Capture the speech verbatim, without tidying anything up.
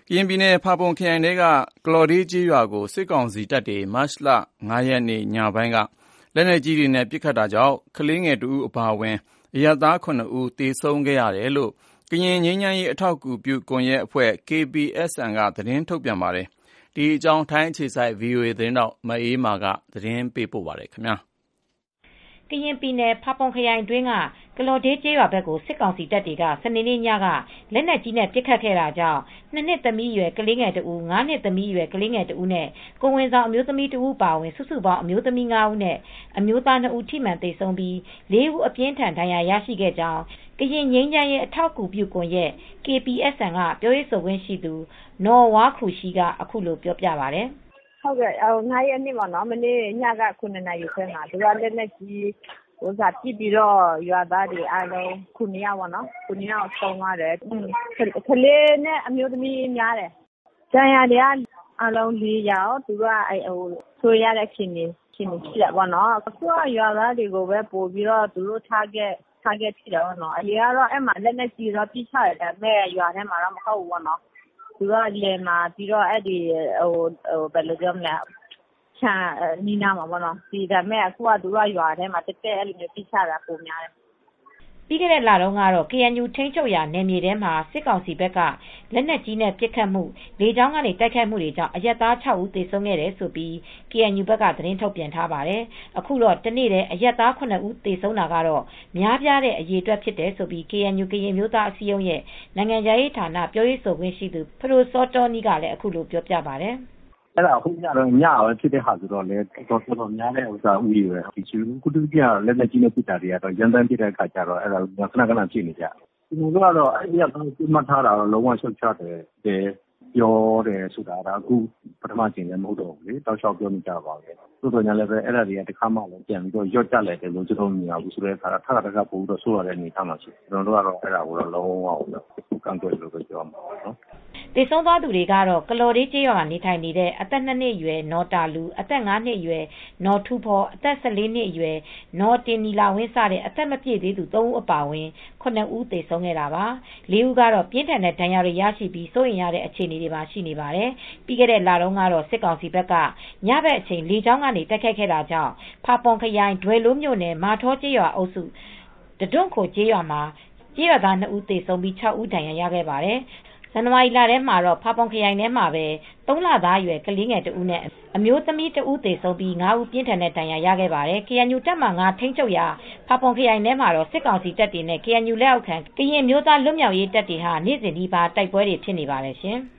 ကရင်ပြည်နယ်ဖာပွန်ခရိုင်ထဲကကလော်ဒေးကျေးရွာကိုစစ်ကောင်စီတပ်တွေမတ်လ၅ရက်နေ့ညပိုင်းကလက်နက်ကြီးတွေနဲ့ပစ်ခတ်တာကြောင့်ကလေးငယ်တဦးအပါအဝင်အရပ်သားခုနှစ်ဦးသေဆုံးခဲ့ရတယ်လို့ကရင်ငြိမ်းချမ်းရေးအထောက်အကူပြုကွန်ရက်အဖွဲ့ ကေ ပီ အက်စ် အန် ကသတင်းထုတ်ပြန်ပါတယ်။ဒီအကြောင်းထိုင်းအခြေစိုက် ဗွီအိုအေသတင်းထောက်မအေးအေးမာကသတင်းပေးပို့ထားပါတယ်။ကရင်ပြည်နယ်ဖာပွန်ခရိုင်အတွင်းကကလော်ဒေးကျေးရွာဘက်ကိုစစ်ကောင်စီတပ်တွေကစနေနေ့ညကလက်နက်ကြီးနဲ့ပစ်ခတ်ခဲ့တာကြောင့်နှစ်နှစ်သမီးအရွယ်ကလေးငယ်တဦးငါးနှစ်သမီးအရွယ်ကလေးငယ်တဦးနဲ့ကိုယ်ဝန်ဆောင်အမျိုးသမီးတဦးပါဝင်စုစုပေါင်းအမျိုးသမီးငါးဦးနဲ့အမျိုးသားနှစ်ဦးထိမှန်သေဆုံးပြီးလေးဦးအပြင်းထန်ဒဏ်ရာရရှိခဲ့ကြောင်းကရင်ငြိမ်းချမ်းရေးအထောက်အကူပြုကွန်ရက် ကေ ပီ အက်စ် အန် ကပြောရေးဆိုခွင့်ရှိသူနော်ဝါခူရှီကအခုလိုပြောပြပါတယ်။ဟုတ်ကဲ့ငါးရက်နေ့ပေါ့နော်မနေ့ညကခုနှစ်နာရီခွဲမှာသူကလက်နက်ကြီးဥစားပြစ်ပြီးတော့ရွာသားတွေအားလုံးခုနှစ်ယောက်ပေါ့နော်ခုနှစ်ယောက်ဆုံးသွားတယ်ကလေးနဲ့အမျိုးသမီးများတယ်ကျန်ရတဲ့အားလုံးလေးယောက်သူကအဲဟိုဆိုရတဲ့ရှင်နေရှင်နေရှိတယ်ပေါ့နော်အခုကရွာသားတွေကိုပဲပို့ပြီးတော့သူတို့ထားခဲ့ထားခဲ့ဖြစ်တယ်ပေါ့နော်အရင်ကတော့အဲ့မှာလက်နက်ကြီးတော့ပြစ်ချတယ်ဒါပေမဲ့ရွာထဲမှာတော့မဟုတ်ဘူးပေါ့နော်သူကလေမှာပြီးတော့အဲ့ဒီဟိုဟိုဘယ်လိုပြောမလဲချာနီနာမှာပေါ့နော်ဒီဒါမဲ့အခုကသူကရွာထဲမှာတက်တက်အဲ့လိုမျိုးပြချတာပုံများတယ်ပြီးခဲ့တဲ့လတုန်းကတော့ ကေ အန် ယူ ထိန်းချုပ်ရာနယ်မြေထဲမှာစစ်ကောင်စီဘက်ကလက်နက်ကြီးနဲ့ပစ်ခတ်မှုလေကြောင်းကနေတိုက်ခိုက်မှုတွေကြောင့်အရက်သား၆ဦးသေဆုံးခဲ့တယ်ဆိုပြီး ကေ အန် ယူ ဘက်ကသတင်းထုတ်ပြန်ထားပါတယ်အခုတော့တနေ့တည်းအရက်သားခုနှစ်ဦးသေဆုံးတာကတော့များပြားတဲ့အရေအတွက်ဖြစ်တယ်ဆိုပြီး ကေ အန် ယူ ကရင်မျိုးသားအစည်းအရုံးရဲ့နိုင်ငံရေးဌာနပြောရေးဆိုခွင့်ရှိသူဖရိုစောတောနီးကလည်းအခုလိုပြောပြပါတယ်အဲ့ဒါအခုညတော့ညပဲဖြစ်တဲ့ဟာဆိုတော့လေတော်တော်များတဲ့ဥစားဦးတွေပဲဒီချူကုတူပြလက်လက်ကြီးနဲ့ပြတာတွေကတော့ရန်တမ်းပြတဲ့အခါကျတော့အဲ့ဒါခဏခဏဖြစ်နေကြကျွန်တော်တို့ကတော့အဲ့ဒီကတော့ပြမှတ်ထားတာတော့လုံးဝရှုတ်ချတယ်တဲ့ပြောတယ်ဆိုတာကအခုပထမချိန်လည်းမဟုတ်တော့ဘူးလေတောက်လျှောက်ပြောနေကြပါပဲသို့တော်ညာလည်းပဲအဲ့ဒါတွေကတစ်ခါမှလည်းပြန်ပြီးတော့ရော့ကျလိုက်တယ်လို့ကျွန်တော်မြင်ရဘူးဆိုတဲ့အခါထပ်ထပ်ပို့ပြီးတော့ဆိုးရတဲ့အနေအထားမှာရှိကျွန်တော်တို့ကတော့အဲ့ဒါကိုတော့လုံးဝအောင်ကန့်ကွက်လို့ပဲပြောမှာနော်သေဆုံးသွားသူတွေကတော့ကလော်ဒေးကျေးရွာနေထိုင်နေတဲ့အသက်နှစ်နှစ်အရွယ်နော်တာလူအသက်ငါးနှစ်အရွယ်နော်ထူဖော်အသက်၁၄နှစ်အရွယ်နော်တင်နီလာဝင်းစတဲ့အသက်မပြည့်သေးသူသုံးဦးအပါအဝင်ခုနှစ်ဦးသေဆုံးခဲ့တာပါလေးဦးကတော့ပြင်းထန်တဲ့ဒဏ်ရာတွေရရှိပြီးစိုးရိမ်ရတဲ့အခြေအနေတွေပါရှိနေပါတယ်ပြီးခဲ့တဲ့လတုန်းကတော့စစ်ကောင်စီဘက်ကညဘက်အချိန်လေကြောင်းကနေတိုက်ခိုက်ခဲ့တာကြောင့်ဖာပွန်ခရိုင်ဒွယ်လိုးမြို့နယ်မာထောကျေးရွာအုပ်စုတဒွန့်ခိုကျေးရွာမှာကျေးရွာသားနှစ်ဦးသေဆုံးပြီး၆ဦးဒဏ်ရာရခဲ့ပါတယ်ဇန်နဝါရီလထဲမှာတော့ဖာပွန်ခရိုင်ထဲမှာပဲသုံးလသားအရွယ်ကလေးငယ်တဦးနဲ့အမျိုးသမီးတဦးသေဆုံးပြီးငါးဦးပြင်းထန်တဲ့ဒဏ်ရာရခဲ့ပါတယ်။ ကေ အန် ယူ တပ်မဟာငါထိန်းချုပ်ရာဖာပွန်ခရိုင်ထဲမှာတော့စစ်ကောင်စီတပ်တွေနဲ့ ကေ အန် ယူ လက်အောက်ခံကရင်မျိုးသားလွတ်မြောက်ရေးတပ်တွေဟာနေ့စဉ်ဒီပါတိုက်ပွဲတွေဖြစ်နေပါတယ်ရှင်။